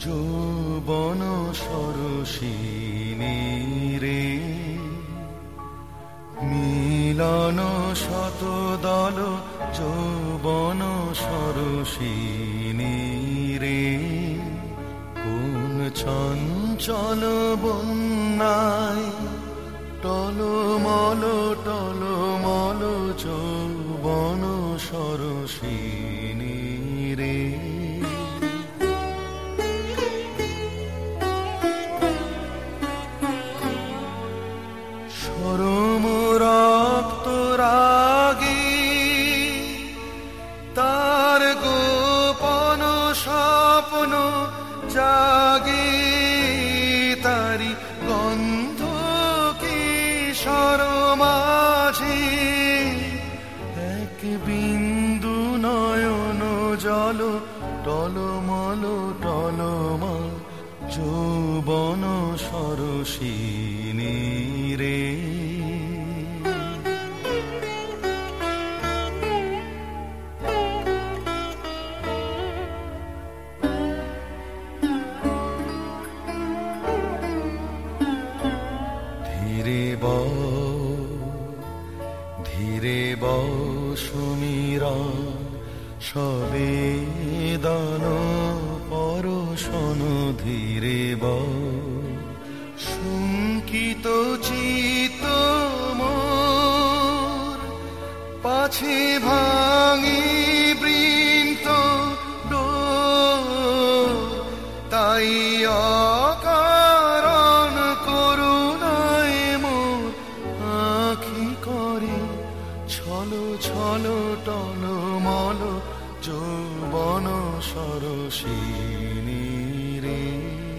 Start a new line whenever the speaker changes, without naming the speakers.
যৌবন সরসিনী রে, মিলন শতদল যৌবন সরসিনী রে, কোন চঞ্চল বন্যায় টলমল টলমল যৌবন সরসিনী রে। সরম রক্ত রাগে তার গোপন স্বপ্ন জাগে, তারি গন্ধ কিশোর মাঝে এক বিন্দু নয়ন জল টলমল টলমল যৌবন সরসিনী রে। ধীরে বও সুমিরা সবেদন পরশন, ধীরে বও শঙ্কিত চিত্ত মোর, পাছে ভাঙি বৃন্ত ডোর, তাই অকারণ করুণায় মোর আঁখি করে ছলো ছলো টলমল যৌবন সরসিনী রে।